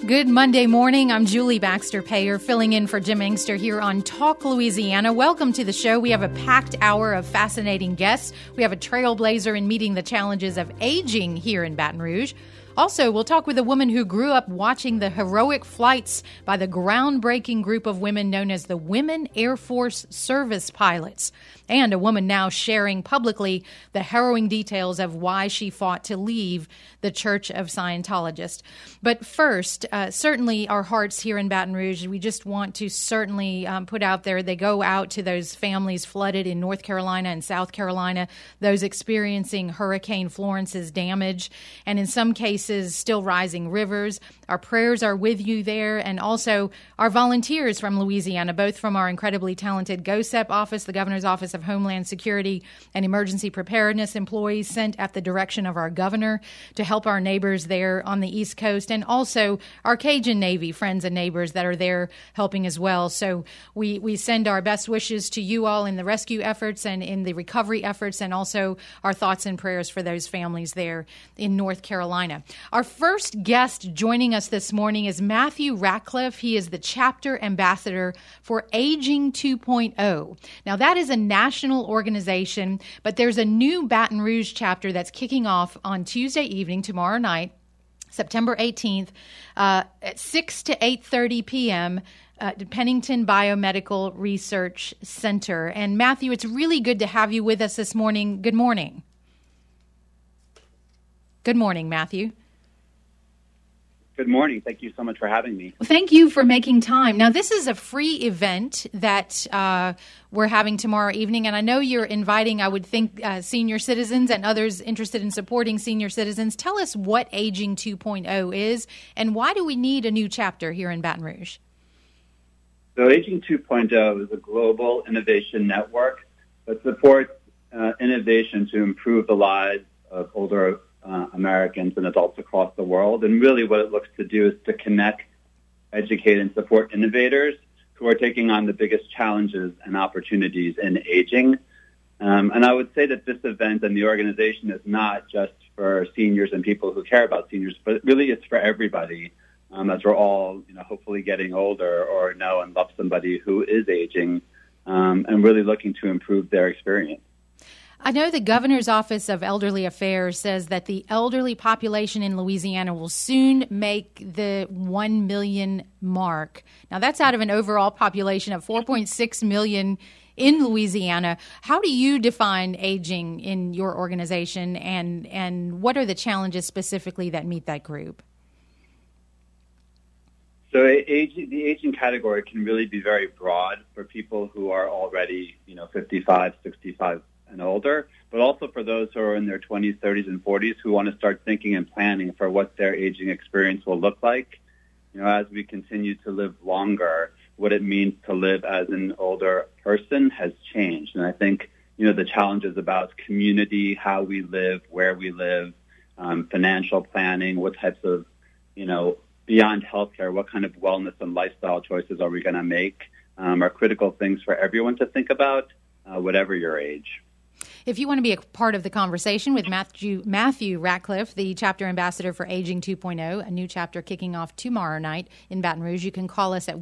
Good Monday morning. I'm Julie Baxter Payer, filling in for Jim Engster here on Talk Louisiana. Welcome to the show. We have a packed hour of fascinating guests. We have a trailblazer in meeting the challenges of aging here in Baton Rouge. Also, we'll talk with a woman who grew up watching the heroic flights by the groundbreaking group of women known as the Women Air Force Service Pilots, and a woman now sharing publicly the harrowing details of why she fought to leave the Church of Scientologists. But first, certainly our hearts here in Baton Rouge, we just want to certainly put out there, they go out to those families flooded in North Carolina and South Carolina, those experiencing Hurricane Florence's damage, and in some cases, still rising rivers. Our prayers are with you there, and also our volunteers from Louisiana, both from our incredibly talented GOSEP office, the Governor's Office of Homeland Security, and emergency preparedness employees sent at the direction of our governor to help our neighbors there on the East Coast, and also our Cajun Navy friends and neighbors that are there helping as well. So we send our best wishes to you all in the rescue efforts and in the recovery efforts, and also our thoughts and prayers for those families there in North Carolina. Our first guest joining us this morning is Matthew Ratcliffe. He is the chapter ambassador for Aging 2.0. Now, that is a national organization, but there's a new Baton Rouge chapter that's kicking off on Tuesday evening, tomorrow night, September 18th, at 6 to 8:30 p.m., Pennington Biomedical Research Center. And Matthew, it's really good to have you with us this morning. Good morning. Good morning, Matthew. Good morning. Thank you so much for having me. Well, thank you for making time. Now, this is a free event that we're having tomorrow evening, and I know you're inviting, I would think, senior citizens and others interested in supporting senior citizens. Tell us what Aging 2.0 is, and why do we need a new chapter here in Baton Rouge? So Aging 2.0 is a global innovation network that supports innovation to improve the lives of older Americans and adults across the world. And really what it looks to do is to connect, educate, and support innovators who are taking on the biggest challenges and opportunities in aging. And I would say that this event and the organization is not just for seniors and people who care about seniors, but really it's for everybody, as we're all, hopefully getting older or know and love somebody who is aging, and really looking to improve their experience. I know the Governor's Office of Elderly Affairs says that the elderly population in Louisiana will soon make the 1 million mark. Now, that's out of an overall population of 4.6 million in Louisiana. How do you define aging in your organization, and what are the challenges specifically that meet that group? So the aging category can really be very broad for people who are already, 55, 65, and older, but also for those who are in their 20s, 30s, and 40s who want to start thinking and planning for what their aging experience will look like. As we continue to live longer, what it means to live as an older person has changed. And I think, the challenges about community, how we live, where we live, financial planning, what types of, beyond healthcare, what kind of wellness and lifestyle choices are we going to make, are critical things for everyone to think about, whatever your age. If you want to be a part of the conversation with Matthew Ratcliffe, the chapter ambassador for Aging 2.0, a new chapter kicking off tomorrow night in Baton Rouge, you can call us at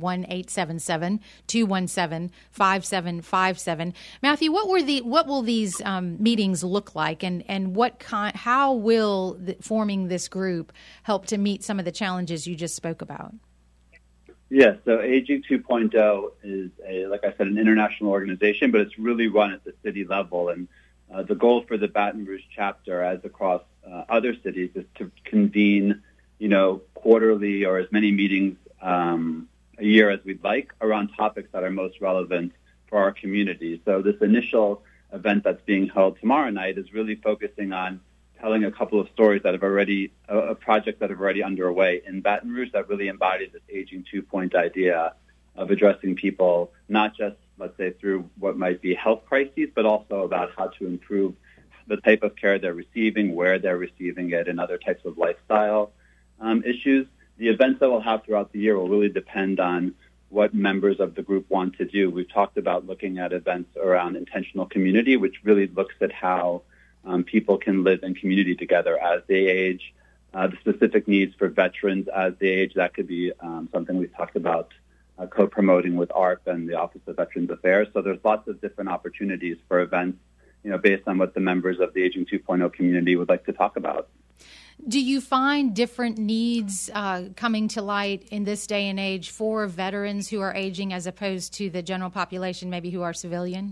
1-877-217-5757. Matthew, what will these meetings look like, and how will forming this group help to meet some of the challenges you just spoke about? Yes, so Aging 2.0 is, like I said, an international organization, but it's really run at the city level. And the goal for the Baton Rouge chapter, as across other cities, is to convene, quarterly or as many meetings a year as we'd like around topics that are most relevant for our community. So this initial event that's being held tomorrow night is really focusing on telling a couple of stories that have already, projects that have already underway in Baton Rouge that really embody this Aging 2.0 idea of addressing people, not just, let's say, through what might be health crises, but also about how to improve the type of care they're receiving, where they're receiving it, and other types of lifestyle issues. The events that we'll have throughout the year will really depend on what members of the group want to do. We've talked about looking at events around intentional community, which really looks at how people can live in community together as they age. the specific needs for veterans as they age. That could be something we've talked about co-promoting with ARP and the Office of Veterans Affairs. So there's lots of different opportunities for events, based on what the members of the Aging 2.0 community would like to talk about. Do you find different needs coming to light in this day and age for veterans who are aging as opposed to the general population, maybe who are civilian?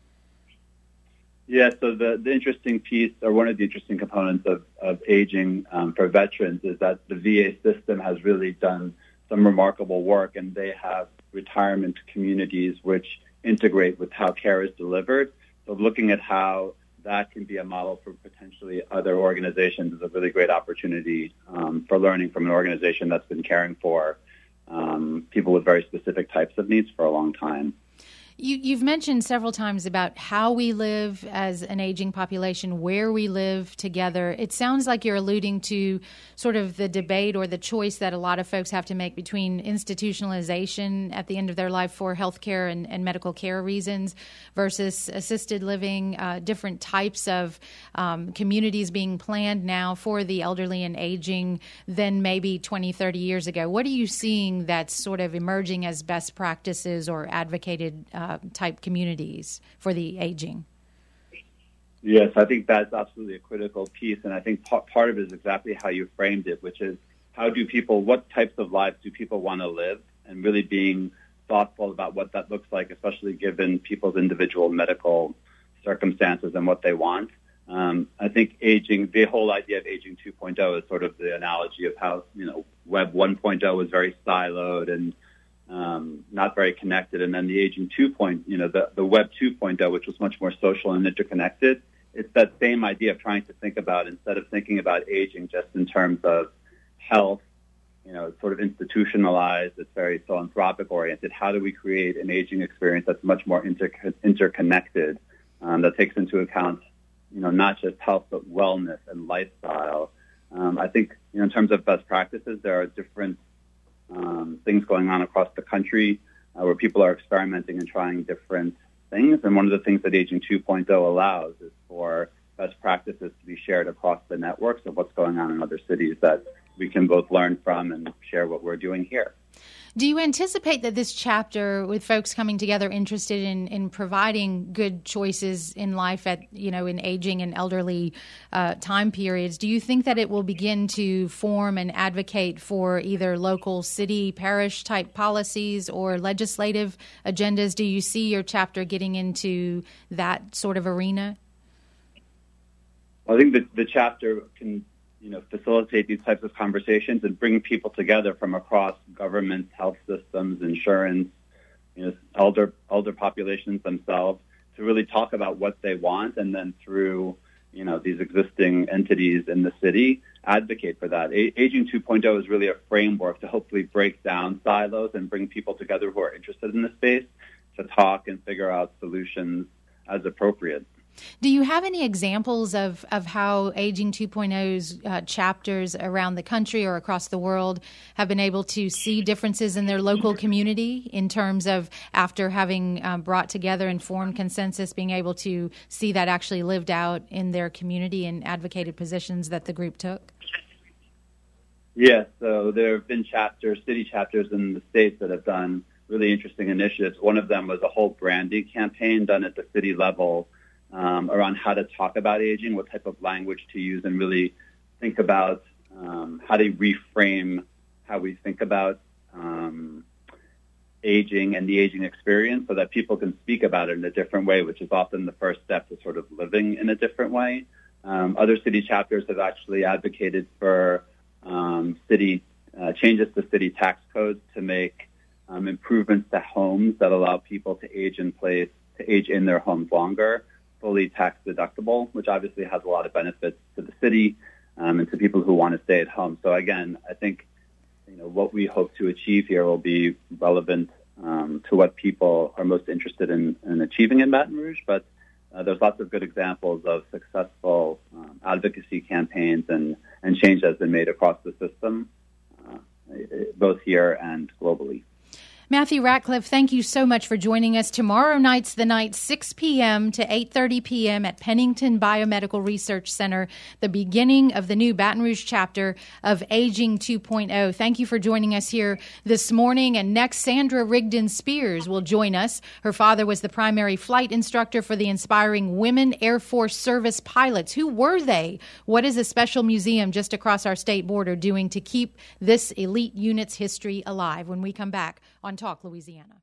Yeah, so the interesting piece, or one of the interesting components of aging for veterans, is that the VA system has really done some remarkable work, and they have retirement communities which integrate with how care is delivered. So looking at how that can be a model for potentially other organizations is a really great opportunity for learning from an organization that's been caring for people with very specific types of needs for a long time. You've mentioned several times about how we live as an aging population, where we live together. It sounds like you're alluding to sort of the debate or the choice that a lot of folks have to make between institutionalization at the end of their life for healthcare and medical care reasons versus assisted living, different types of communities being planned now for the elderly and aging than maybe 20, 30 years ago. What are you seeing that's sort of emerging as best practices or advocated type communities for the aging? Yes, I think that's absolutely a critical piece, and I think part of it is exactly how you framed it, which is what types of lives do people want to live, and really being thoughtful about what that looks like, especially given people's individual medical circumstances and what they want. I think the whole idea of Aging 2.0 is sort of the analogy of how, Web 1.0 was very siloed and not very connected, and then the Aging 2.0, the Web 2.0, which was much more social and interconnected. It's that same idea of trying to think about, instead of thinking about aging just in terms of health, it's sort of institutionalized, it's very philanthropic oriented. How do we create an aging experience that's much more interconnected, that takes into account, not just health, but wellness and lifestyle? I think, in terms of best practices, there are different things going on across the country where people are experimenting and trying different things. And one of the things that Aging 2.0 allows is for best practices to be shared across the networks of what's going on in other cities that we can both learn from and share what we're doing here. Do you anticipate that this chapter, with folks coming together interested in providing good choices in life at, in aging and elderly time periods, do you think that it will begin to form and advocate for either local city, parish type policies or legislative agendas? Do you see your chapter getting into that sort of arena? I think that the chapter can facilitate these types of conversations and bring people together from across governments, health systems, insurance, elder populations themselves to really talk about what they want, and then through, these existing entities in the city, advocate for that. Aging 2.0 is really a framework to hopefully break down silos and bring people together who are interested in the space to talk and figure out solutions as appropriate. Do you have any examples of how Aging 2.0's chapters around the country or across the world have been able to see differences in their local community in terms of, after having brought together and formed consensus, being able to see that actually lived out in their community and advocated positions that the group took? Yes, so there have been city chapters in the states that have done really interesting initiatives. One of them was a whole branding campaign done at the city level around how to talk about aging, what type of language to use, and really think about how to reframe how we think about aging and the aging experience so that people can speak about it in a different way, which is often the first step to sort of living in a different way. Other city chapters have actually advocated for changes to city tax codes to make improvements to homes that allow people to age in their homes longer, fully tax deductible, which obviously has a lot of benefits to the city and to people who want to stay at home. So again, I think what we hope to achieve here will be relevant to what people are most interested in achieving in Baton Rouge. But there's lots of good examples of successful advocacy campaigns and change that's been made across the system, both here and globally. Matthew Ratcliffe, thank you so much for joining us. Tomorrow night's the night, 6 p.m. to 8:30 p.m. at Pennington Biomedical Research Center, the beginning of the new Baton Rouge chapter of Aging 2.0. Thank you for joining us here this morning. And next, Sandra Rigdon Spears will join us. Her father was the primary flight instructor for the inspiring Women Air Force Service pilots. Who were they? What is a special museum just across our state border doing to keep this elite unit's history alive? When we come back on Talk Louisiana.